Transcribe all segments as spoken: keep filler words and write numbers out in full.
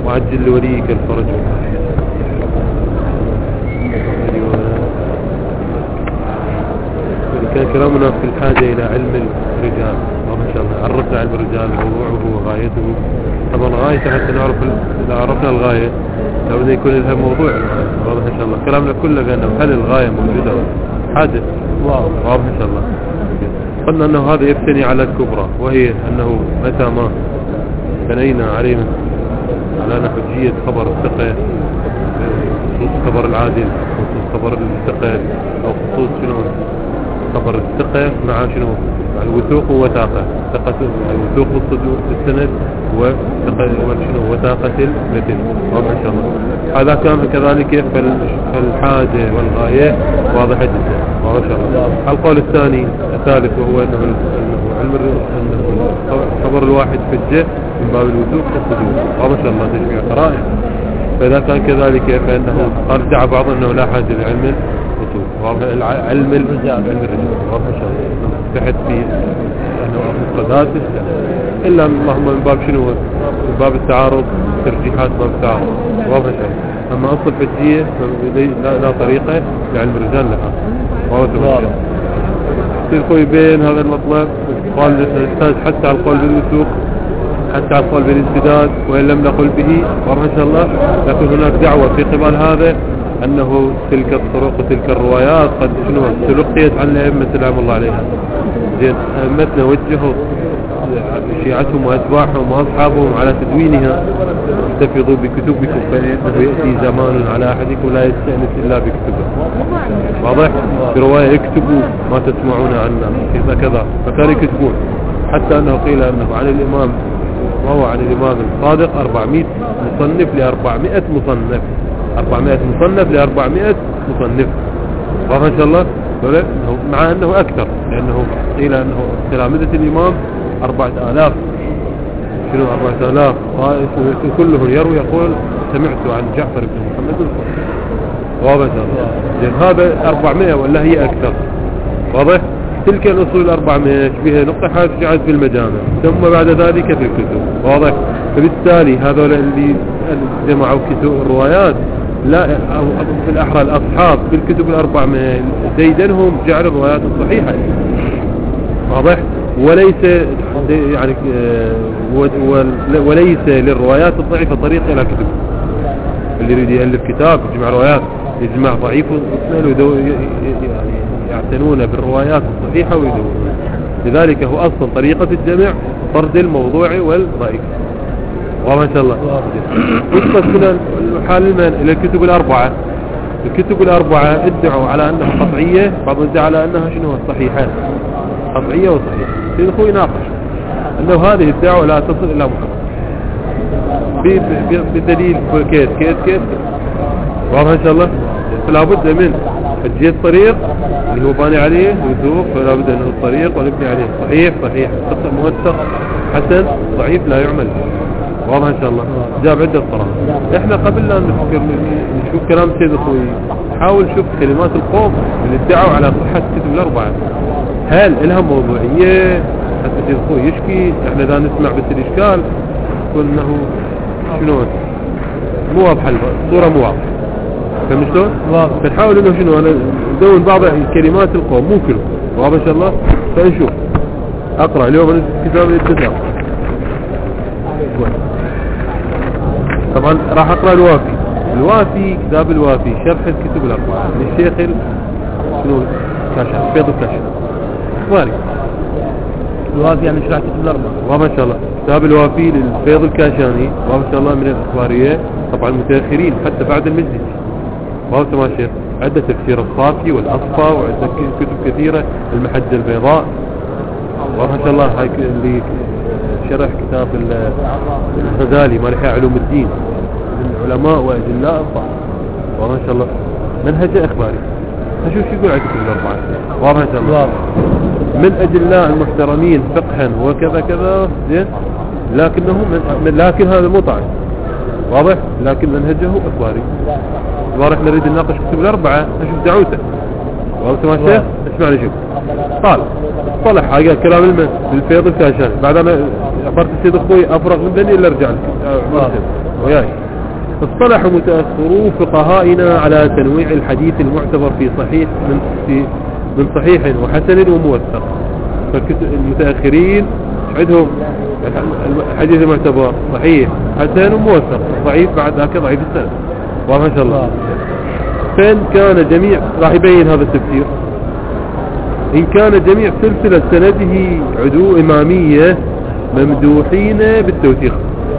وعجل لوليك الفرج. كان كلامنا في الحاجة إلى علم الرجال، ما شاء الله عرفنا علم الرجال موضوعه وغايته. طبعا غاية حتى نعرف، إذا عرفنا الغاية لابد يكون لها موضوع واضح إن شاء الله. كلامنا كله بأنه هل الغاية موجودة حاجة واضح إن شاء الله. قلنا أنه هذا يبتني على الكبرى، وهي أنه متى ما بنينا عليه على حجية خبر الثقة، خصوص خبر العادل، خصوص خبر الثقة، أو خصوص شنو خبر الثقة مع شنو مع الوثوق ووثاقة، ثقة الوثوق الصدوق السند وشنو وثاقة المتن واضح إن شاء الله. هذا كان كذلك فالحاجة والغاية واضحة جدا واضح إن شاء الله. القول الثاني الثالث وهو أنه علم أنه خبر الواحد حجة من باب الوثوق والصدوق واضح إن شاء الله تجميع قرائن. فإذا كان كذلك فإنه ارجع بعض أنه لا حاجة لعلم علم الرجال علم الرجال واضح إن شاء الله تحت فيه أنه مفردات إلا اللهم من باب شنو من باب التعارض ترجيحات باب التعارض واضح إن شاء الله. أما أصل الحجية لا, لا طريقة لعلم الرجال لها واضح إن شاء الله. تلقوا بين هذا المطلب قال نحتاج حتى على القول بالوثوق، حتى على القول بالانسداد، وإن لم نقل به واضح إن شاء الله. لكن هناك دعوة في قبال هذا أنه تلك الطرق وتلك الروايات قد شنو تلقيت عن الأئمة سلام الله عليها. زين أئمتنا وجهوا شيعتهم وأتباعهم وأصحابهم على تدوينها. احتفظوا بكتبكم فإنه يأتي زمان على أحدكم لا يستأنس إلا بكتبه واضح. برواية اكتبوا ما تسمعون عنا كذا كذا، فكانوا يكتبون حتى أنه قيل أنه عن الإمام وهو عن الإمام الصادق أربعمائة مصنف لأربعمائة مصنف أربعمائة مصنف لأربعمائة مصنف واضح إن شاء الله. مع أنه أكثر لأنه قيل أنه تلامذة الإمام أربعة آلاف شنو أربعة آلاف كله يروي يقول سمعت عن جعفر بن محمد واضح إن شاء الله. هذا أربعمائة ولا هي أكثر واضح. تلك الأصول الأربعمائة بها نقحت جعلت في المجامع ثم بعد ذلك في الكتب واضح. فبالتالي هذول اللي جمعوا كتب الروايات لا في الأحرى الأصحاب في الكتب الأربعمائة زيدنهم جعل الروايات الصحيحة واضح. وليس يعني وليس للروايات الضعيفة طريق إلى كتب. اللي يريد يألف كتاب يجمع روايات يجمع ضعيف ويعني يعتنون بالروايات الصحيحة ويدورون. لذلك هو أصلا طريقة الجمع فرد الموضوع والضعيف واضح إن شاء الله. قصة من الحال المن إلى الكتب الأربعة. الكتب الأربعة ادعوا على أنها قطعية، بعض ادعوا على أنها شنو صحيحة قطعية وصحيحة. سيدخل يناقش أنه هذه الدعوة لا تصل إلى محمد بدليل كيف كيف كيف واضح إن شاء الله. فلا بد من حجية الطريق اللي هو باني عليه وذوق، فلا بد أنه الطريق ونبني عليه صحيح صحيح موثق حسن ضعيف لا يعمل واضح إن شاء الله. جاب عدة صراحة. إحنا قبل لا نفكر نشوف كلام سيد أخوي حاول نشوف كلمات القوم اللي ادعوا على صحة كتب الأربعة هل لها موضوعية حتى سيد أخوي يشكي. إحنا ذا نسمع بس الإشكال يقول إنه شنو مو واضحة الصورة مو واضحة فهم شلون؟ فنحاول إنه شنو أنا ندون بعض كلمات القوم مو كله واضح إن شاء الله. فنشوف أقرأ اليوم كتاب الاتفاق. طبعا راح أقرأ الوافي. الوافي كتاب الوافي شرح الكتب الأربعة للشيخ شنو كاشان فيض الكاشان اخباري. الوافي يعني شرح كتب الأربعة واضح إن شاء الله. كتاب الوافي للفيض الكاشاني واضح إن شاء الله من الأخبارية طبعا متأخرين حتى بعد المجلس واضح ما شيخ. عدة تفسير الصافي والأصفى وعدة كتب كثيرة المحجة البيضاء واضح إن شاء الله. هاي اللي شرح كتاب الغزالي مالحي علوم الدين من علماء وأجلاء الصحابة واضح إن شاء الله. منهج إخباري نشوف شو يقول عندكم الأربعة واضح إن شاء الله. من أجلاء المحترمين فقها وكذا كذا زين، لكنه من لكن هذا مو طعن واضح، لكن منهجه إخباري واضح. نريد نناقش كتب الأربعة نشوف دعوته واضح ما شيخ. اسمعني شوف قال صلح حاجة كلام المن بالفيض الكاشاني. بعد أنا أخبرت السيد أخوي أفرغ من ذني إلا رجع وياي. اصطلح متأخرو فقهائنا على تنويع الحديث المعتبر في صحيح من في من صحيح وحسن وموثق. فالمتأخرين عندهم الحديث المعتبر صحيح حسن وموثق، ضعيف بعد ذاك ضعيف السند. واضح ان شاء الله. فإن كان جميع راح يبين هذا التفسير. إن كان جميع سلسلة سنده عدو إمامية ممدوحين بالتوثيق،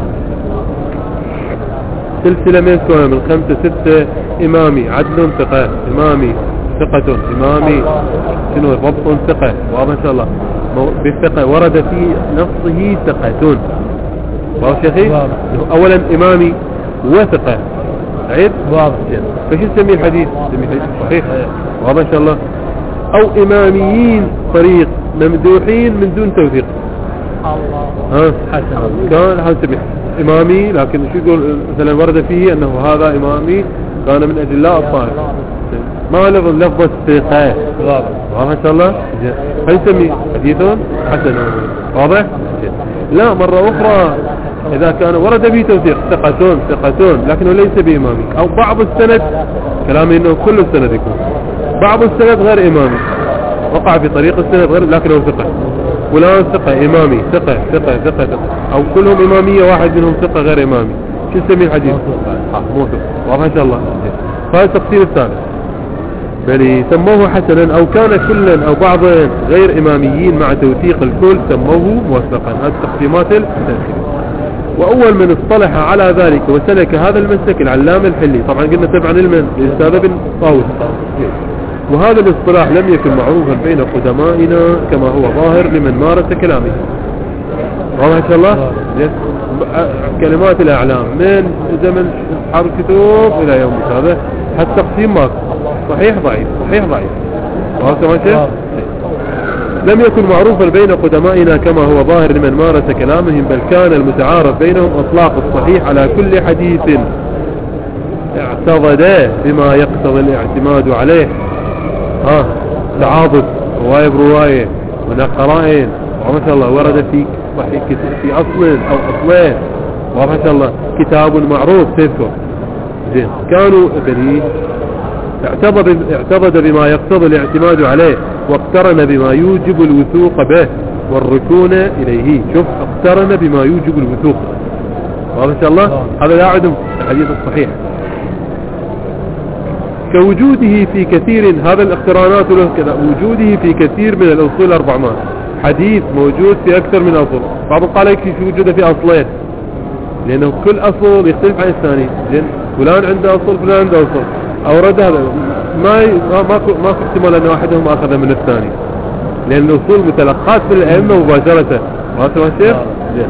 سلسلة من كون من خمسة ستة إمامي عدل ثقة، إمامي ثقة، إمامي شنو ضبط ثقة. واضح إن شاء الله. بالثقة ورد في نصه ثقة. واضح شيخي. أولا إمامي وثقة عيد واضح. فش نسميه الحديث؟ نسميه الحديث صحيح. واضح إن شاء الله. أو إماميين طريق ممدوحين من دون توثيق. الله. ها حسن. كان هذا نسميه إمامي، لكن شو يقول مثلا ورد فيه أنه هذا إمامي كان من أجلاء الطائف، ما لفظ لفظ الثقة. واضح إن شاء الله. فنسمي حديث حسن. واضح. لا مرة أخرى إذا كان ورد به توثيق ثقتون ثقتون لكنه ليس بإمامي، أو بعض السند كلامي إنه كل السند يكون بعض السند غير إمامي، وقع في طريق السند غير لكنه ثقة، فلان ثقة إمامي ثقة ثقة ثقة ثقة، أو كلهم إمامية واحد منهم ثقة غير إمامي، شو نسميه الحديث؟ آه مو ثقة. واضح إن شاء الله. هذا التقسيم الثالث. بل سموه حسنا أو كان كلا أو بعضا غير إماميين مع توثيق الكل سموه موثقا. هذه التقسيمات التأخيرية. وأول من اصطلح على ذلك وسلك هذا المسلك العلام الحلي، طبعا قلنا تبعا لمن؟ للأستاذ بن طاووس. وهذا الاصطلاح لم يكن معروفا بين قدمائنا كما هو ظاهر لمن مارس كلامه. واضح إن شاء الله. كلمات الأعلام من زمن أصحاب الكتب إلى يوم هذا حتى تقسيم ماك صحيح ضعيف صحيح ضعيف. واضح. لم يكن معروفا بين قدمائنا كما هو ظاهر لمن مارس كلامهم، بل كان المتعارف بينهم اطلاق الصحيح على كل حديث اعتضد بما يقتضي الاعتماد عليه. ها تعاضد رواية برواية هناك قرائن. وما شاء الله ورد في صحيح في اصل او اصلين. وما شاء الله كتاب معروف تذكر زين. كانوا بني اعتضد اعتضد بما يقتضي الاعتماد عليه، واقترن بما يوجب الوثوق به والركون إليه. شوف اقترن بما يوجب الوثوق. واضح إن شاء الله. هذا لا يعد الحديث الصحيح. كوجوده في كثير، هذا الاقترانات له كذا، وجوده في كثير من الأصول الأربعمائة. حديث موجود في أكثر من أصول. بعض قال يكفي في وجوده في أصلين، لأنه كل أصول يختلف عن الثاني. لأن فلان عنده أصول فلان عنده أصول. أورد هذا ما ما ما احتمال أن واحدهم أخذ من الثاني، لأن الأصول متلقات من الأئمة مباشرة. ما سمع شيء؟ زين.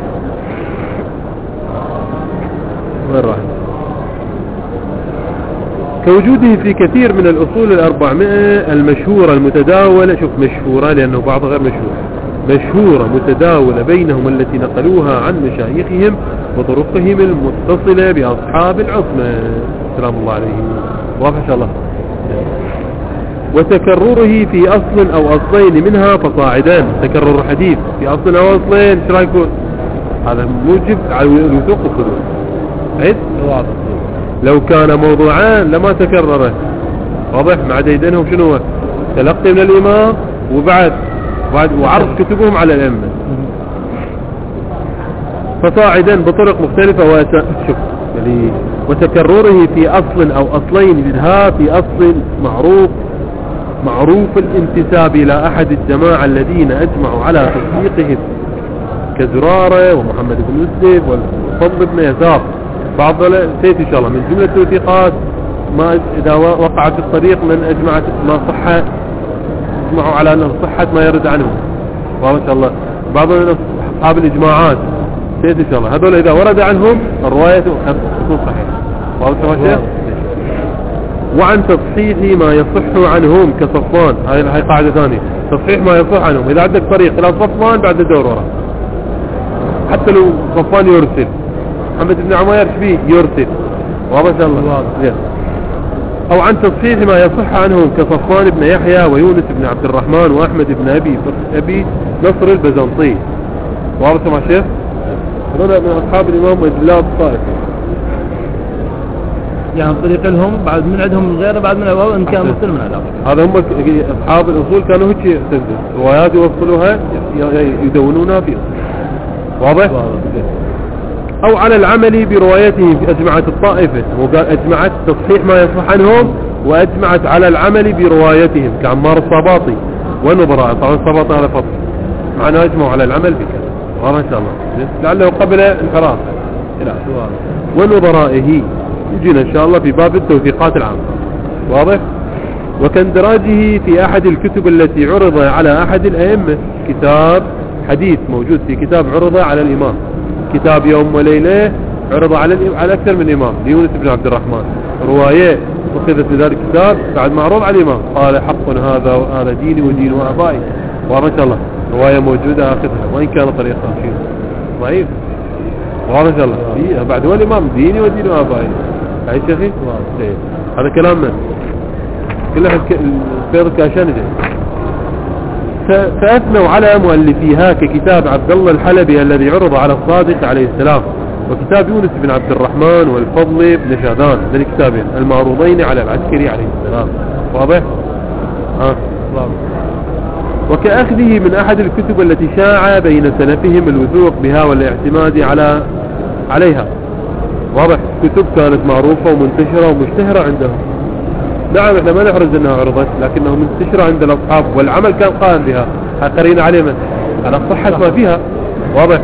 وين راح؟ كوجوده في كثير من الأصول الأربعمائة المشهورة المتداولة. شوف مشهورة لأنه بعض غير مشهور. مشهورة متداولة بينهم التي نقلوها عن مشايخهم وطرقهم المتصلة بأصحاب العصمة سلام الله عليهم. واضح إن شاء الله. وتكرره في أصل أو أصلين منها فصاعدان. تكرر الحديث في أصل أو أصلين شو رايكم؟ هذا موجب على الوثوق والصدور. عيد لو كان موضوعان لما تكرره. واضح. مع ديدنهم شنو هو؟ تلقي من الإمام وبعد وبعد وعرض كتبهم على الأئمة. فصاعدا بطرق مختلفة. وت... شوف وتكرره في أصل أو أصلين منها في أصل معروف معروف الانتساب إلى أحد الجماعة الذين أجمعوا على تصديقهم كزرارة ومحمد بن مسلم والفضل بن يسار. بعض سيت إن شاء الله من جملة التوثيقات ما إذا وقع في الطريق من أجمعت ما صحة اجمعوا على أنه صحة ما يرد عنهم. وما شاء الله بعض أصحاب الإجماعات سيد إن شاء الله هذول إذا ورد عنهم الرواية تكون صحيحة. واضح. وعن تصحيح ما يصح عنهم كصفوان. هاي هاي قاعدة ثانية. تصحيح ما يصح عنهم. إذا عندك طريق إلى صفوان بعد دور ورا، حتى لو صفوان يرسل محمد بن عمير شبيه يرسل. واضح إن الله. أو عن تصحيح ما يصح عنهم كصفوان بن يحيى ويونس بن عبد الرحمن وأحمد بن أبي أبي نصر البزنطي. واضح مع شيخ؟ هذول من أصحاب الإمام وإجلاء الطائف. يعني طريق لهم بعد من عندهم غيره بعد من الأول إن كان مختلف من الآخر. هذا هم أصحاب الأصول كانوا هيك يعتمدون روايات يوصلوها يدونونها في واضح؟ أو على العمل بروايتهم أجمعت الطائفة وقال أجمعت تصحيح ما يصح عنهم وأجمعت على العمل بروايتهم كعمار الصباطي ونظراء. طبعا الصباطي هذا فضل معنا أجمعوا على العمل بكذا والله إن شاء الله لعله قبل انحراف إلى ونظرائه يجينا إن شاء الله في باب التوثيقات العامة واضح. وكاندراجه في أحد الكتب التي عرض على أحد الأئمة كتاب حديث موجود في كتاب عرض على الإمام كتاب يوم وليلة عرض على على أكثر من إمام ليونس بن عبد الرحمن رواية أخذت في ذلك الكتاب بعد ما عرض على الإمام قال حق هذا وهذا ديني ودين وآبائي وما شاء الله رواية موجودة أخذها وإن كان طريقها شيء ضعيف وما شاء الله بعد هو الإمام ديني ودين وآبائي هاي شيخي هذا كلام من كل أحد الفيض كاشان جاي. فأثنوا على مؤلفيها ككتاب عبد الله الحلبي الذي عرض على الصادق عليه السلام وكتاب يونس بن عبد الرحمن والفضل بن شاذان من الكتابين المعروضين على العسكري عليه السلام واضح؟ ها واضح. وكأخذه من أحد الكتب التي شاع بين سلفهم الوثوق بها والاعتماد على عليها واضح. كتب كانت معروفة ومنتشرة ومشتهرة عندهم. نعم احنا ما نحرز انها عرضت لكنها منتشرة عند الاصحاب والعمل كان قائم بها قرينا عليه من على صحة ما فيها واضح.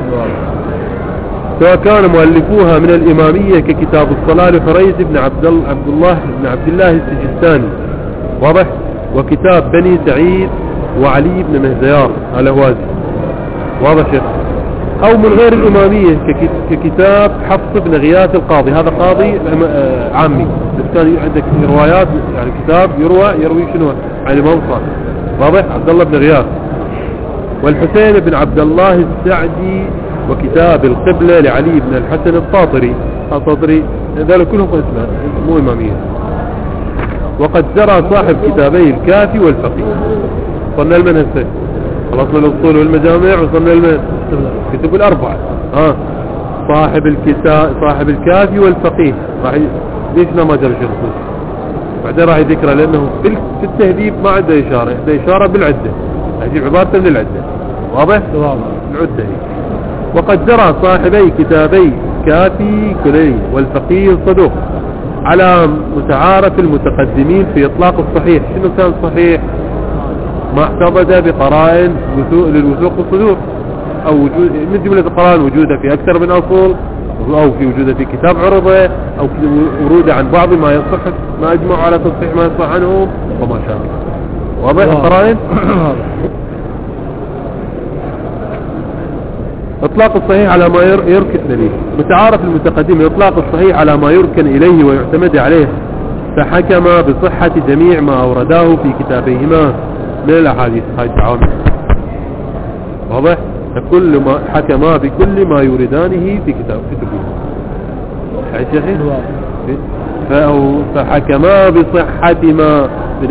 سواء كان مؤلفوها من الامامية ككتاب الصلاة لحريث بن عبد الله عبد الله بن عبد الله السجستاني واضح. وكتاب بني سعيد وعلي بن مهزيار الأهوازي واضح شيخ. او من غير الامامية ككتاب حفص بن غياث القاضي هذا قاضي عامي بس كان عندك روايات يعني كتاب يروى يروي شنو عن الامام صالح واضح عبد الله بن غياث. والحسين بن عبد الله السعدي وكتاب القبلة لعلي بن الحسن الطاطري الطاطري ذلك كلهم اسمه مو امامية. وقد جرى صاحب كتابي الكافي والفقيه صلنا المنهج خلصنا الأصول والمجامع وصلنا المنهج كتب الأربعة ها صاحب الكتاب صاحب الكافي والفقيه راح ليش ما جرى شيء خصوص بعدين راح يذكره لأنه في التهذيب ما عنده إشارة عنده إشارة بالعدة هذه عبارة من العدة واضح العدة هي. وقد جرى صاحبي كتابي كافي كلي والفقيه الصدوق على متعارف المتقدمين في إطلاق الصحيح. شنو كان صحيح؟ ما اعتمد بقرائن للوثوق والصدور او وجود من جملة القرائن وجودها في اكثر من اصول او في وجودها في كتاب عرضه او وروده عن بعض ما يصح ما اجمعوا على تصحيح ما يصح عنه وما شابه واضح القرائن. اطلاق الصحيح على ما يركن اليه متعارف المتقدم اطلاق الصحيح على ما يركن اليه ويعتمد عليه فحكم بصحة جميع ما اورداه في كتابيهما من الأحاديث هاي التعاون واضح. فكل ما حكما بكل ما يريدانه في كتاب كتبه هاي شيخي فحكما بصحة ما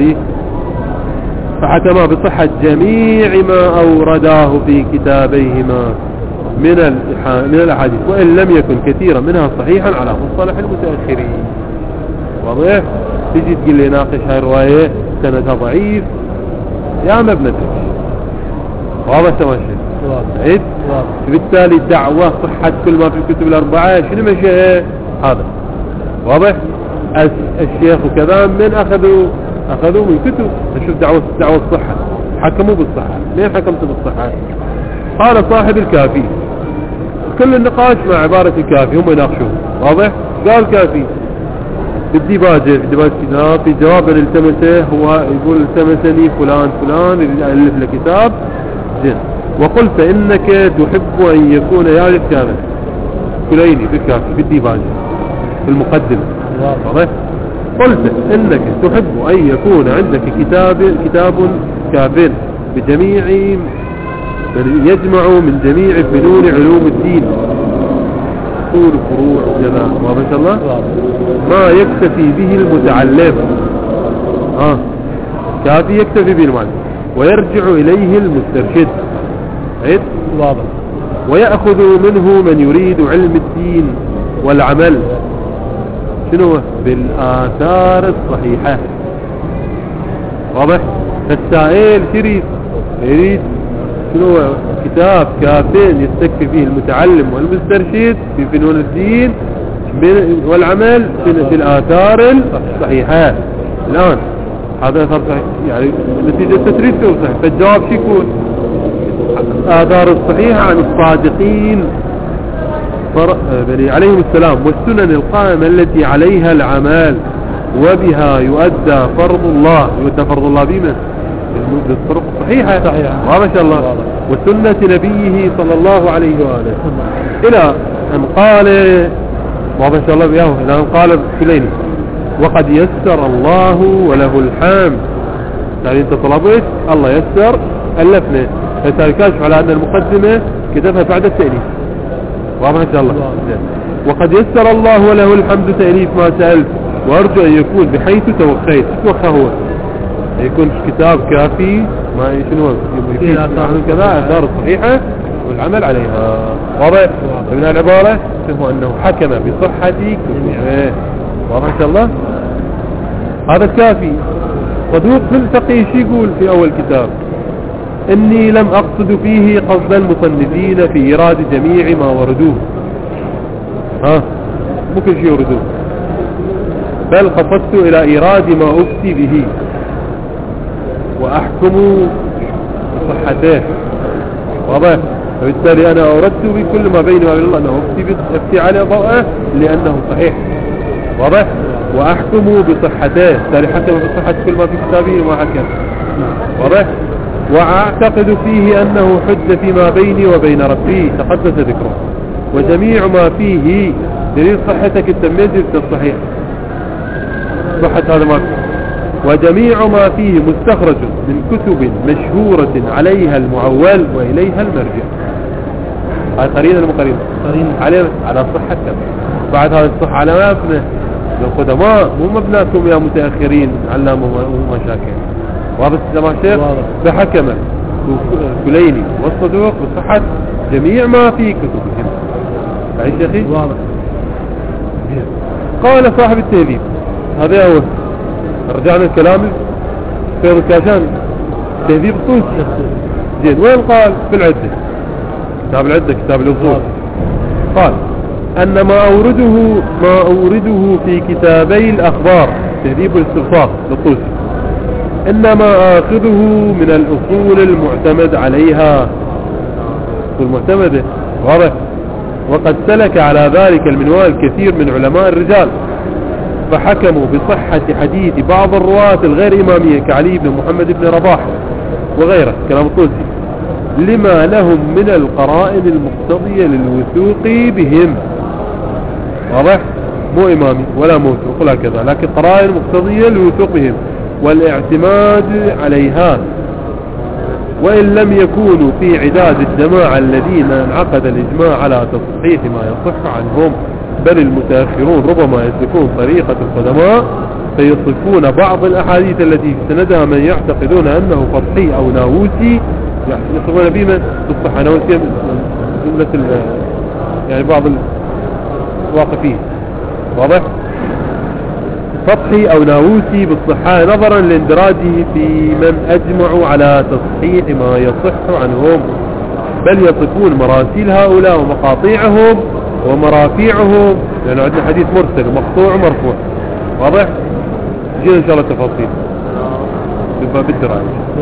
فحكما بصحة جميع ما أورداه في كتابيهما من من الأحاديث وإن لم يكن كثيرا منها صحيحا على مصطلح المتأخرين واضح. تجي تقول لي ناقش هاي الرواية سندها ضعيف يا ما بندرك واضح تماشي عيد. بالتالي الدعوة صحة كل ما في الكتب الأربعة شنو مشي هذا واضح. الشيخ وكذا من أخذوا أخذوا من كتب نشوف دعوة دعوة الصحة حكموا بالصحة. ليه حكمت بالصحة؟ قال صاحب الكافي كل النقاش مع عبارة الكافي هم يناقشون واضح. قال كافي بالديباجة في ديباجة كتاب في جواب التمسه هو يقول التمسني فلان فلان يألف له كتاب زين وقلت إنك تحب أن يكون يالف كامل كليني في الكافي بالديباجة في المقدمة واضح. قلت إنك تحب أن يكون عندك كتاب كتاب كامل بجميع يجمع من جميع فنون علوم الدين أصول فروع وكذا واضح إن شاء الله ما يكتفي به المتعلم آه كافي يكتفي به المعلم ويرجع إليه المسترشد عيد واضح. ويأخذ منه من يريد علم الدين والعمل شنو بالآثار الصحيحة. واضح؟ فالسائل يريد يريد شنو كتاب كافين يستكفي فيه المتعلم والمسترشد في فنون الدين والعمل في الآثار الصحيحة. الآن هذا صحيح يعني نتيجة تدريس صحيح، فالجواب شو يكون؟ الآثار الصحيحة عن الصادقين عليهم السلام والسنن القائمة التي عليها العمل وبها يؤدى فرض الله، يؤدى فرض الله بما بالطرق الصحيحة ما شاء الله، وسنة نبيه صلى الله عليه وآله إلى أن قال ما شاء الله بياه إلى أن قال كليني وقد يسر الله وله الحمد. يعني انت طلبت الله يسر ألفنا، فالتالي كاشف على أن المقدمة كتبها بعد التأليف. واضح إن شاء الله. وقد يسر الله وله الحمد تأليف ما سألت، وأرجو أن يكون بحيث توقيت. توقع هو يكون كتاب كافي ما شنو يفيد عن كذا آثار الصحيحة والعمل عليها. واضح من العبارة هو أنه حكم بصحة كتبه. واضح إن شاء الله. هذا كافي. صدوق في الفقيه شو يقول في أول كتاب؟ إني لم أقصد فيه قصد المصنفين في إيراد جميع ما وردوه، ها مو كل شيء يوردوه، بل قصدت إلى إيراد ما أفتي به وأحكم بصحته. واضح؟ فبالتالي أنا أوردت بكل ما بيني وبين الله أنه أفتي, أفتي على ضوءه لأنه صحيح. واضح؟ وأحكم بصحته، بالتالي حكم بصحة كل ما في كتابه وما حكم. واضح؟ وأعتقد فيه أنه حج فيما بيني وبين ربي تقدس ذكره، وجميع ما فيه دليل صحتك التمييز الصحيح صحة هذا ما فيه، وجميع ما فيه مستخرج من كتب مشهورة عليها المعول وإليها المرجع. هذه قرينة المقرينة على على صحة بعد هذا الصحة على ما أبنى القدماء مو مبناكم يا متأخرين علاموا ومشاكل. واضح يا شيخ؟ فحكم كليني والصدوق بصحة جميع ما في كتبهم. بعيد يا أخي؟ واضح. قال صاحب التهذيب هذا هو رجعنا الكلام في الكاشان تهذيب الطوس. زين وين قال؟ في العدة، كتاب العدة كتاب الأصول. قال أن ما أورده ما أورده في كتابي الأخبار تهذيب الاستفسار للطوسي إنما آخذه من الأصول المعتمد عليها، المعتمدة. واضح؟ وقد سلك على ذلك المنوال كثير من علماء الرجال فحكموا بصحة حديث بعض الرواة الغير إمامية كعلي بن محمد بن رباح وغيره كلام الطوسي لما لهم من القرائن المقتضية للوثوق بهم. واضح؟ مو إمامي ولا موثوق ولا كذا، لكن قرائن مقتضية للوثوق بهم والاعتماد عليها، وإن لم يكونوا في عداد الجماعة الذين انعقد الإجماع على تصحيح ما يصح عنهم، بل المتأخرون ربما يسلكون طريقة القدماء فيصفون بعض الأحاديث التي سندها من يعتقدون أنه فضحي أو ناووسي، يصفون بما تصح ناووسي جملة يعني بعض الواقفين. واضح؟ فضحي أو ناووسي بالصحة نظرا لاندراجه في من أجمعوا على تصحيح ما يصح عنهم، بل يصفون مراسيل هؤلاء ومقاطيعهم ومرافيعهم، لأن يعني عندنا حديث مرسل ومقطوع ومرفوع. واضح؟ جينا إن شاء الله تفاصيل بباب الدراج.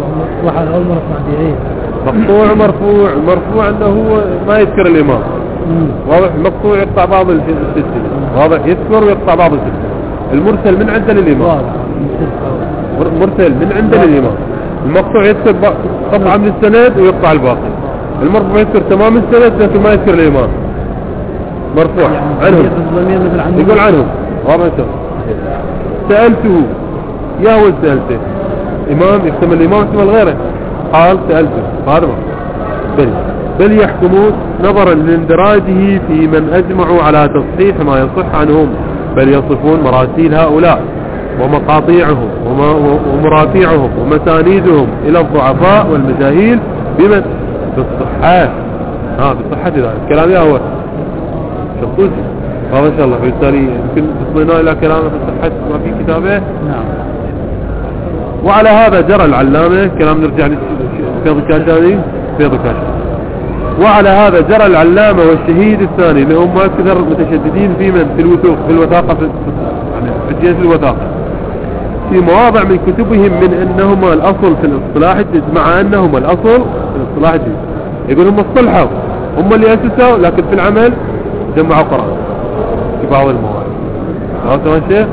مقطوع ومرفوع، المرفوع أنه هو ما يذكر الإمام. واضح؟ المقطوع يقطع بعض السلسلة. واضح؟ يذكر ويقطع بعض السلسلة. المرسل من عند الإمام، مرسل من عند الإمام. المقطوع يذكر قطعة من السند ويقطع الباقي. المرفوع يذكر تمام السند لكن ما يذكر الإمام. مرفوع عنهم يقول عنهم. واضح؟ سألته يا هو سألته إمام يحتمل الإمام يحتمل غيره، قال سألته هذا بل بل يحكمون نظرا لاندراجه في من أجمعوا على تصحيح ما يصح عنهم، بل يصفون مراسيل هؤلاء ومقاطيعهم ومرافيعهم ومسانيدهم إلى الضعفاء والمجاهيل بمن بالصحات. ها بالصحة ذلك الكلام يا هو شخصوسي هذا إن شاء الله. بالتالي يمكن تصلنا إلى كلامه في صحة ما في كتابه. نعم. وعلى هذا جرى العلامة، كلام نرجع لفيض الكاشاني فيض الكاشاني. وعلى هذا جرى العلامة والشهيد الثاني اللي هم أكثر المتشددين في من في الوثوق في الوثاقة في يعني في جهة الوثاقة في مواضع من كتبهم من أنهما الأصل في الاصطلاح الجديد، مع أنهما الأصل في الاصطلاح الجديد. يقول هم اصطلحوا، هم اللي أسسوا، لكن في العمل جمعوا قرآن في بعض المواضع. هذا تمام شيء؟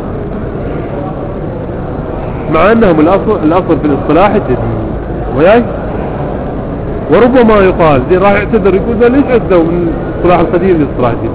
مع أنهم الأصل الأصل في الاصطلاح الجديد. وياي وربما يقال دي راح يعتذر يقول ليش عدوا من الاصطلاح القديم للاصطلاح الجديد؟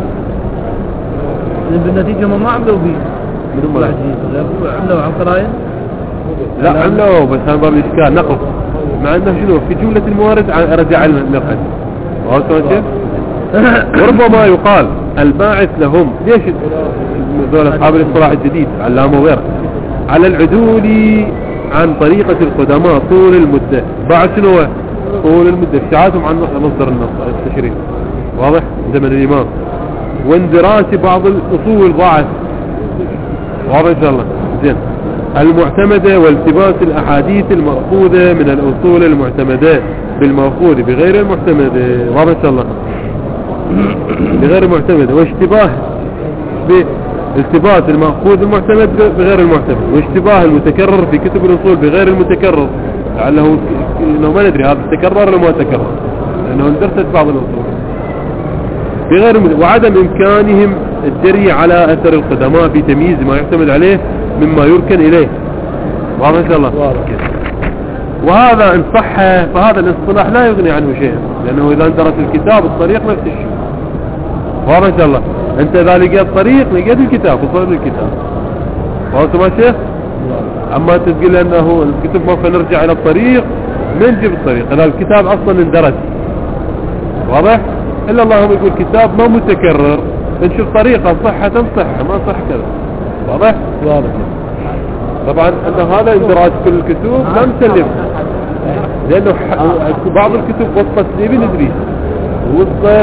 بالنتيجة هم ما عملوا به من الاصطلاح الجديد، عملوا عن قرائن. لا عملوا بس هذا باب الإشكال نقص، مع أنه شنو في جملة الموارد رجع علم النقد. وهذا وربما يقال الباعث لهم ليش ذول أصحاب الاصطلاح الجديد علامة وغيره على العدول عن طريقة القدماء طول المدة. بعد شنو طول المدة ابتعادهم عن مصدر النص التشريع، واضح زمن الإمام، واندراس بعض الأصول ضاعت، واضح إن شاء الله زين المعتمدة، والتباس الأحاديث المأخوذة من الأصول المعتمدة بالمأخوذ بغير المعتمدة، واضح إن شاء الله بغير المعتمدة، واشتباه بالتباس المأخوذ المعتمد بغير المعتمد، واشتباه المتكرر في كتب الأصول بغير المتكرر، لعله انه ما ندري هذا تكرر ولا ما تكرر لانه اندرست بعض الاصول بغير المد... وعدم امكانهم الجري على اثر القدماء في تمييز ما يعتمد عليه مما يركن اليه. واضح ان شاء الله. وهذا ان صح فهذا الاصطلاح لا يغني عنه شيء، لانه اذا اندرس الكتاب الطريق نفس الشيء. واضح ان شاء الله. انت اذا لقيت طريق لقيت الكتاب وصل الكتاب. واضح ما شيخ؟ اما تقول انه الكتب ما فنرجع الى الطريق من نجيب الطريق اذا الكتاب اصلا اندرس. واضح؟ الا اللهم يقول كتاب ما متكرر نشوف طريقه صحة صحة ما صح كذا. واضح؟ واضح. طبعا انه هذا اندراج كل الكتب ما نسلم، لانه بعض الكتب وصلت لابن ادريس وصلت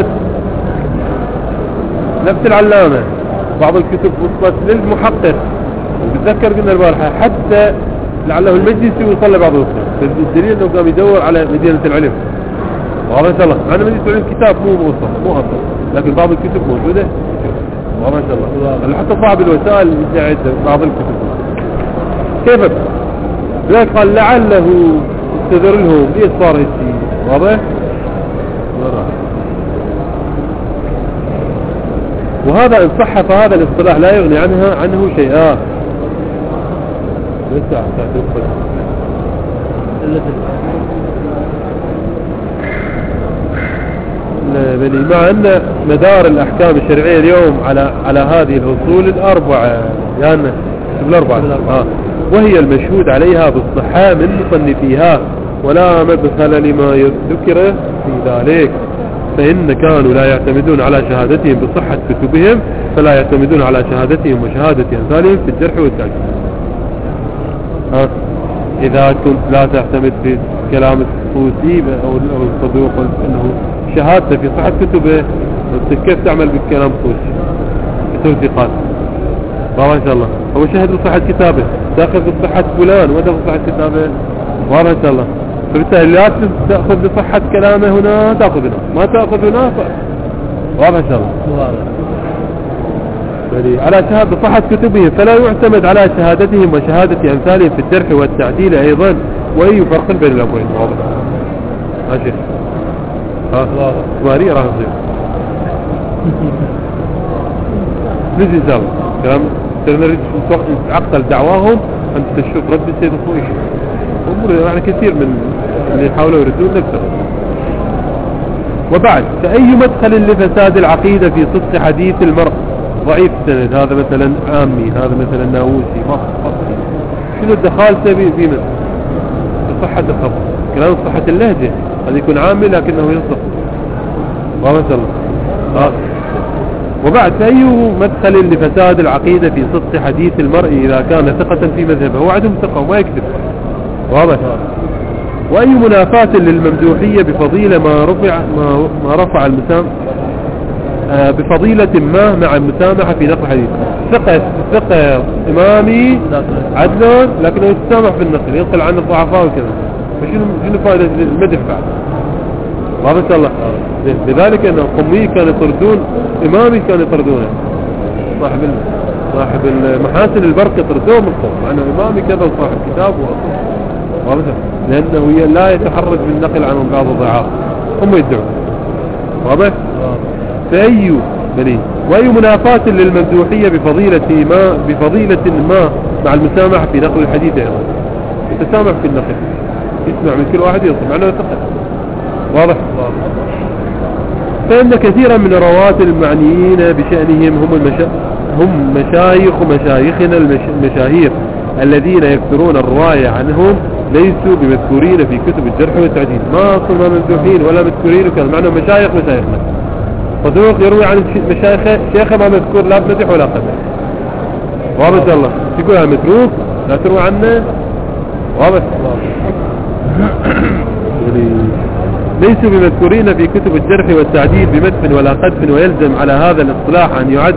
نفس العلامة، بعض الكتب وصلت للمحقق، وبتذكر قلنا البارحة حتى لعله المجلسي وصل لبعض الكتب، الدليل انه قام يدور على مدينة العلم. واضح ان شاء الله. معنا مدينة العلم كتاب مو موصل مو اصل، لكن بعض الكتب موجودة. واضح ان شاء الله. حتى صاحب الوسائل يساعد بعض الكتب. كيف؟ لذلك قال لعله استذر لهم ليش صار هيك. واضح؟ وهذا إن صح فهذا الاصطلاح لا يغني عنها عنه شيئا. لسه مع أن مدار الأحكام الشرعية اليوم على على هذه الأصول الأربعة، يعني الأربعة آه. وهي المشهود عليها بالصحة من مصنفيها، ولا مدخل لما ذكر في ذلك، فإن كانوا لا يعتمدون على شهادتهم بصحة كتبهم فلا يعتمدون على شهادتهم وشهادة أمثالهم في الجرح والتعديل. ها إذا كنت لا تعتمد في كلام الطوسي أو الصدوق أنه شهادته في صحة كتبه، كيف تعمل بالكلام الطوسي بتوثيقات؟ واضح إن شاء الله. هو شهد بصحة كتابه، تأخذ بصحة فلان وده بصحة كتابه. واضح إن شاء الله. فبالتالي لا تأخذ بصحة كلامه هنا تأخذ هنا، ما تأخذ هنا ف... واضح إن شاء الله. على شهادة بصحة كتبهم فلا يعتمد على شهادتهم وشهادة أمثالهم في الجرح والتعديل أيضا، وأي فرق بين الأمرين. واضح ماشي. ها ماري راح نصير نجي إن شاء الله كلام سنريد عقل دعواهم أن تشوف رد السيد الخويش أمور يعني كثير من اللي يحاولوا يردون نفسه. وبعد فأي مدخل لفساد العقيدة في صدق حديث المرء ضعيف السند، هذا مثلا عامي، هذا مثلا ناووسي، ما شنو الدخال سبي في مثل صحة الخبر كلام صحة اللهجة، قد يكون عامي لكنه يصدق. واضح الله. وبعد فأي مدخل لفساد العقيدة في صدق حديث المرء إذا كان ثقة في مذهبه، هو عدم ثقة وما يكذب. واضح. وأي منافاة للممدوحية بفضيلة ما رفع ما, ما رفع المسام آه بفضيلة ما مع المسامحة في نقل الحديث. ثقة ثقة إمامي عدل لكنه يتسامح في النقل، ينقل عن الضعفاء وكذا، فشنو شنو فائدة المدح بعد؟ واضح إن شاء الله. لذلك أن القمي كانوا يطردون إمامي، كانوا يطردونه صاحب صاحب المحاسن البركة طردوه من القوم، مع أنه إمامي كذا صاحب كتاب واضح، لأنه لا يتحرج من النقل عن بعض الضعاف هم يدعون. واضح؟ فأي بني وأي منافاة للممدوحية بفضيلة ما بفضيلة ما مع المسامحة في نقل الحديث أيضا، يتسامح في النقل، يسمع من كل واحد يصل معناه ثقة. واضح؟ فإن كثيرا من الرواة المعنيين بشأنهم هم المشا... هم مشايخ مشايخنا المشاهير الذين يكثرون الرواية عنهم ليسوا بمذكورين في كتب الجرح والتعديل، ما أصلا ممدوحين ولا مذكورين وكذا، معناه مشايخ مشايخنا. صدوق يروي عن مشايخه شيخه ما مذكور لا بمدح ولا قدح. واضح إن الله. تقولها متروك لا تروي عنه. واضح. ليسوا بمذكورين في كتب الجرح والتعديل بمدح ولا قدح، ويلزم على هذا الاصطلاح أن يعد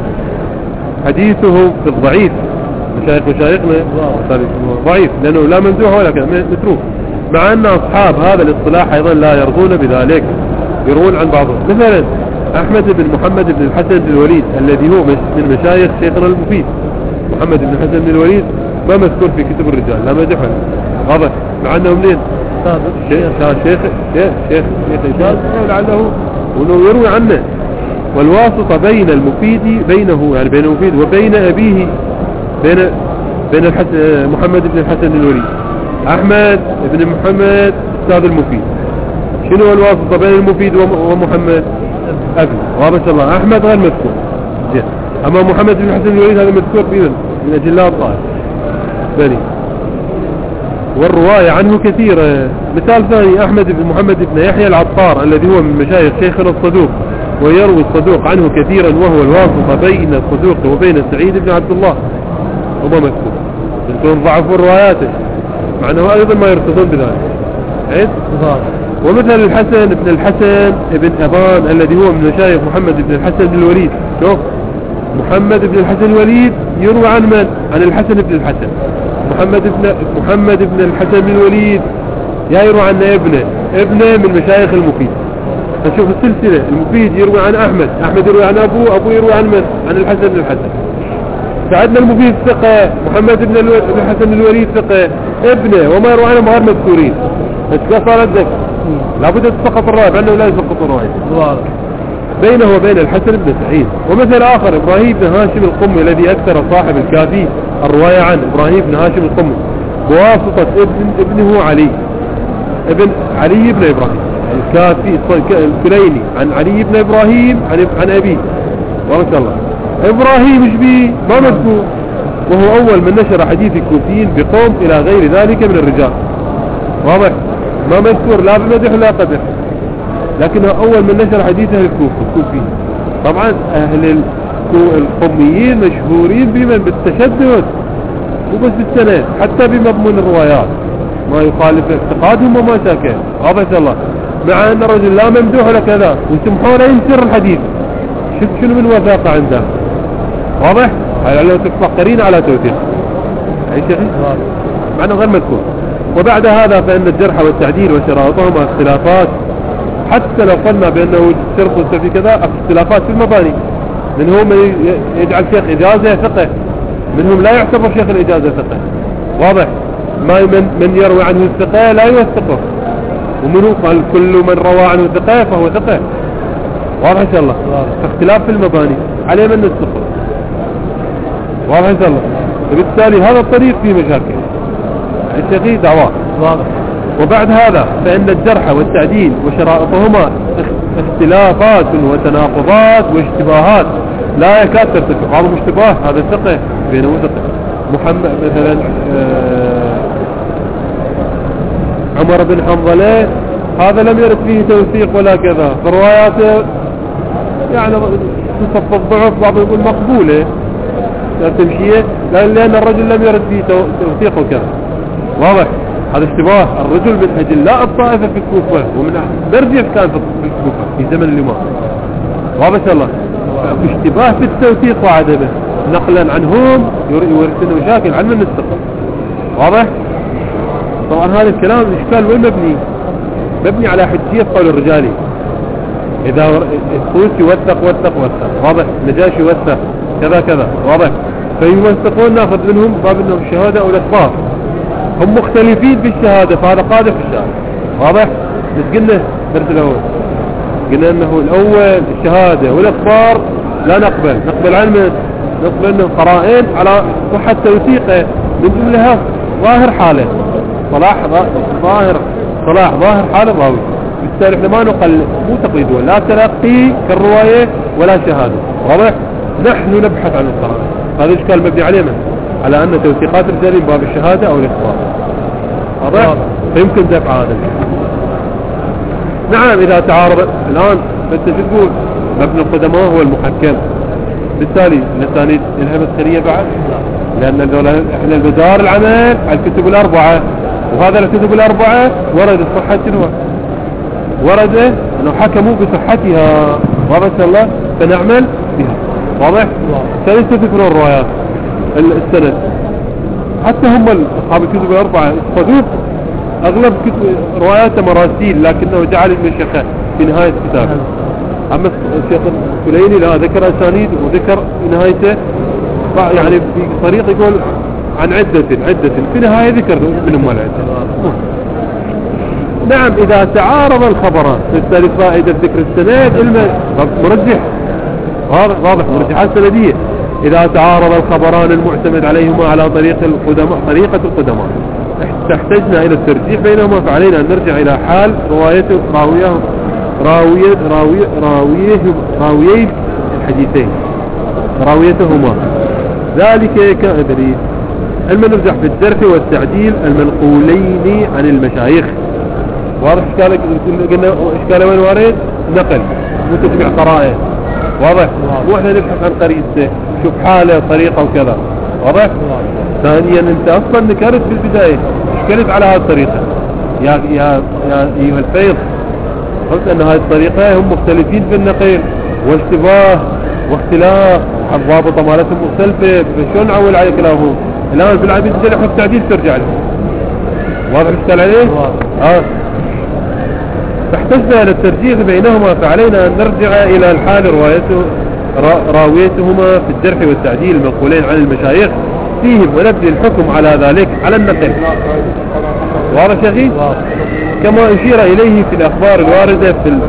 حديثه في الضعيف. مشايخ مشايخنا ضعيف لأنه لا ممدوح ولا متروك، مع أن أصحاب هذا الاصطلاح أيضا لا يرضون بذلك، يروون عن بعضهم. مثلا أحمد بن محمد بن الحسن بن الوليد الذي هو من مشايخ شيخنا المفيد، محمد بن الحسن بن الوليد ما مذكور في كتب الرجال لا مدح واضح، مع أنه منين شيخ شيخ شيخ شيخ إجاز لعله وأنه يروي عنه. والواسطة بين المفيد بينه يعني بين المفيد وبين أبيه بين بين الحسن محمد بن الحسن بن الوليد، أحمد بن محمد أستاذ المفيد. شنو الواسطة بين المفيد ومحمد؟ أبي. واضح إن الله. أحمد غير مذكور زين، أما محمد بن الحسن بن الوليد هذا مذكور بمن من أجلاء الطائف بني، والرواية عنه كثيرة. مثال ثاني أحمد بن محمد بن يحيى العطار الذي هو من مشايخ شيخنا الصدوق، ويروي الصدوق عنه كثيرا، وهو الواسطة بين الصدوق وبين سعيد بن عبد الله، وما مذكور. انتم ضعفوا رواياته مع أنه أيضا ما يرتضون بذلك. عيد؟ ومثل الحسن بن الحسن بن أبان الذي هو من مشايخ محمد بن الحسن بن الوليد. شوف محمد بن الحسن الوليد يروى عن من؟ عن الحسن بن الحسن. محمد بن محمد بن الحسن بن الوليد يا يروى عن ابنه ابنه من مشايخ المفيد. فشوف السلسلة، المفيد يروي عن أحمد، أحمد يروي عن أبوه، أبوه يروي عن من؟ عن الحسن بن الحسن. فعندنا المفيد ثقة، محمد بن الحسن بن الوليد ثقة، ابنه وما يروي عنهم غير مذكورين. بس صار عندك لابد تسقط الرواية أنه لا يسقط الرواية بينه وبين الحسن بن سعيد. ومثل آخر إبراهيم بن هاشم القمي الذي أكثر صاحب الكافي الرواية عنه، إبراهيم بن هاشم القمي بواسطة ابن ابنه علي ابن علي بن إبراهيم الكافي الكليني عن علي بن إبراهيم عن عن أبيه. ما شاء الله. إبراهيم إيش بيه؟ ما مذكور، وهو أول من نشر حديث الكوفيين بقوم إلى غير ذلك من الرجال. واضح؟ ما مذكور لا بمدح ولا قدح، لكنه أول من نشر حديث أهل الكوفيين. طبعا أهل القميين مشهورين بمن بالتشدد وبس بالسند، حتى بمضمون الروايات ما يخالف اعتقادهم وما شاكل. واضح الله. مع أن الرجل لا ممدوح ولا كذا ويسمحون ينشر الحديث، شوف شنو من وثاقة عنده. واضح؟ هاي لو تفكرين على توثيق أي شيء معنى غير مذكور. وبعد هذا فإن الجرح والتعديل وشرائطهما اختلافات، حتى لو قلنا بأنه شرط في كذا اختلافات في المباني. منهم من يجعل شيخ إجازة ثقة، منهم لا يعتبر شيخ الإجازة ثقة. واضح؟ ما من, من يروي عنه الثقة لا يوثقه، ومنه قال كل من روى عنه ثقة فهو ثقة. واضح إن شاء الله. اختلاف في المباني عليه من نستقر. واضح إن شاء الله. وبالتالي هذا الطريق فيه مشاكل الشيخي دعوات. واضح. وبعد هذا فإن الجرح والتعديل وشرائطهما اختلافات وتناقضات واشتباهات لا يكاد ترتفع. بعضهم اشتباه هذا الثقة بينه وثقة. محمد مثلا عمر بن حنظلة هذا لم يرد فيه توثيق ولا كذا، فرواياته يعني تصف الضعف، بعضهم يقول مقبولة تمشيه لأن الرجل لم يرد فيه توثيق وكذا. واضح؟ هذا اشتباه. الرجل من أجلاء الطائفة في الكوفة ومن برجف كان في الكوفة في زمن الإمام. واضح إن شاء الله. اشتباه في التوثيق وعدمه نقلا عنهم يورثنا مشاكل علم النستقل. واضح؟ طبعا هذا الكلام الإشكال وين مبني؟ مبني على حجية قول الرجالي. إذا الطوسي وثق وثق وثق، واضح؟ نجاشي وثق كذا كذا، واضح؟ فيوثقون ناخذ منهم باب انهم الشهادة او الاخبار. هم مختلفين في الشهادة، فهذا قادح في الشهادة. واضح؟ بس قلنا الدرس الاول قلنا انه الاول الشهادة والاخبار لا نقبل، نقبل علم نقبل انه قرائن على صحة توثيقه من جملها ظاهر حاله صلاح ظاهر صلاح ظاهر حال الراوي. بالتالي احنا ما نقل مو تقليد لا تلقي كالرواية ولا شهادة. واضح؟ نحن نبحث عن القرائن. هذا الاشكال مبني عليه من على ان توثيقات الرجال باب الشهادة او الاخبار. واضح؟ فيمكن دفع هذا. نعم اذا تعارض الان انت تقول مبنى القدماء هو المحكم، بالتالي الاسانيد لها مسخرية بعد، لان احنا المدار العمل على الكتب الاربعة، وهذا الكتب الاربعة ورد الصحة شنو؟ ورد انه حكموا بصحتها. واضح ان الله فنعمل بها. واضح؟ سنستفكر الروايات السند حتى هم اصحاب الكتب الاربعة استفادوا اغلب روايات مراسيل، لكنه جعل المشيخة في نهاية الكتاب. اما الشيخ الكليني لا ذكر اسانيد وذكر في نهايته يعني بطريقة يقول عن عدة عدة في نهاية ذكر منهم العدة. نعم اذا تعارض الخبران بالتالي فائدة ذكر السند مرجح واضح مرجحات سندية. اذا تعارض الخبران المعتمد عليهما على طريق القدماء طريقة القدماء احتجنا الى الترجيح بينهما، فعلينا ان نرجع الى حال روايته راويهم راوية راوية راويه راويي الحديثين راويتهما ذلك كأدري المنرجح في الجرح والتعديل المنقولين عن المشايخ. واضح اشكالك قلنا اشكال وين وارد نقل متتبع قرائن. واضح؟ مو احنا نبحث عن قريته شوف حاله طريقه وكذا. واضح؟ ثانيا انت اصلا نكرت في البدايه اشكلت على هذه الطريقه يا يا يا ايها الفيض، قلت ان هذه الطريقه هم مختلفين في النقل واشتباه واختلاف الضابطه مالتهم مختلفه، فشلون نعول على كلامهم؟ الان في العديد الجرح والتعديل ترجع له. واضح اشكال عليه؟ اه فاحتجنا الى الترجيح بينهما، فعلينا ان نرجع الى الحال روايته راويتهما في الجرح والتعديل المنقولين عن المشايخ فيهم ونبني الحكم على ذلك على النقل. واضح يا اخي؟ كما اشير اليه في الاخبار الوارده في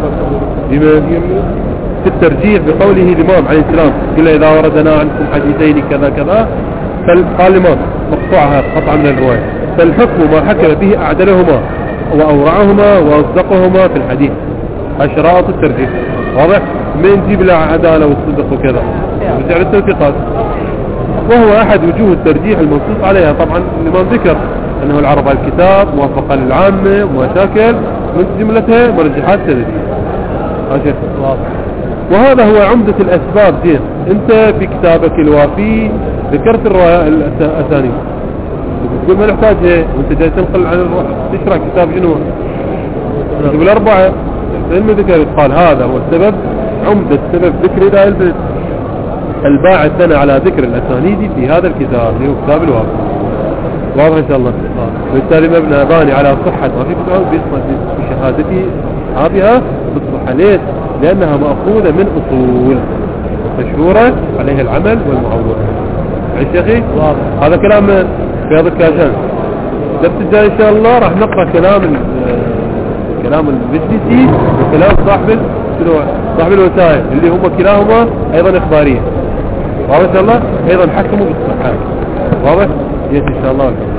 في الترجيح بقوله الامام عليه السلام قال اذا وردنا عنكم حديثين كذا كذا، فقال الامام مقطوعها قطعا من الروايه، فالحكم ما حكم به اعدلهما واورعهما واصدقهما في الحديث. اشراط الترجيح. واضح؟ من جيب له عداله والصدق وكذا رجع للتوثيقات، وهو احد وجوه الترجيح المنصوص عليها. طبعا الامام ذكر انه العرض على الكتاب موافقه للعامه ومشاكل من جملتها مرجحات سنديه. وهذا هو عمدة الاسباب. زين انت في كتابك الوافي ذكرت الرواية الاسانيد، تقول ما نحتاجها وانت جاي تنقل عن الروح تشرح كتاب شنو كتب الاربعة علم ذكر قال هذا هو السبب عمدة سبب ذكر لا البيت الباعث لنا على ذكر الاسانيد في هذا الكتاب اللي هو كتاب الوافي. واضح ان شاء الله. بالتالي مبنى باني على صحة ما في كتاب بشهادتي اصحابها بالصحة. ليش؟ لانها مأخوذة من اصول مشهورة عليها العمل والمعول. عيش يا اخي؟ هذا كلام فياض الكاشان. درس الجاي ان شاء الله راح نقرأ كلام كلام المجلسي وكلام صاحب صاحب الوسائل اللي هم كلاهما ايضا اخبارية. واضح ان شاء الله ايضا حكموا بالصحة. واضح؟ يس ان شاء الله.